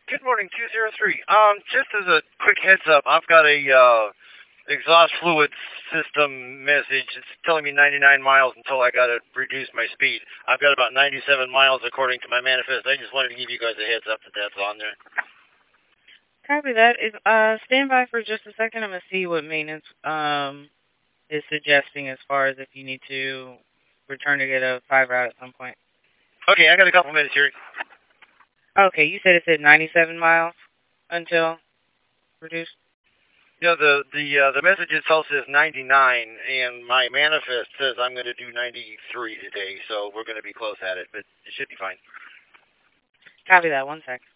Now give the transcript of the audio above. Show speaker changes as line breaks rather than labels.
Good morning, 203. Just as a quick heads up, I've got a exhaust fluid system message. It's telling me 99 miles until I gotta reduce my speed. I've got about 97 miles according to my manifest. I just wanted to give you guys a heads up that that's on there.
Copy that. Is stand by for just a second. I'm gonna see what maintenance is suggesting as far as if you need to return to get a 5 route at some point.
Okay, I got a couple minutes here.
Okay, you said it said 97 miles until reduced.
The message itself says 99, and my manifest says I'm going to do 93 today, so we're going to be close at it, but it should be fine.
Copy that. 1 sec.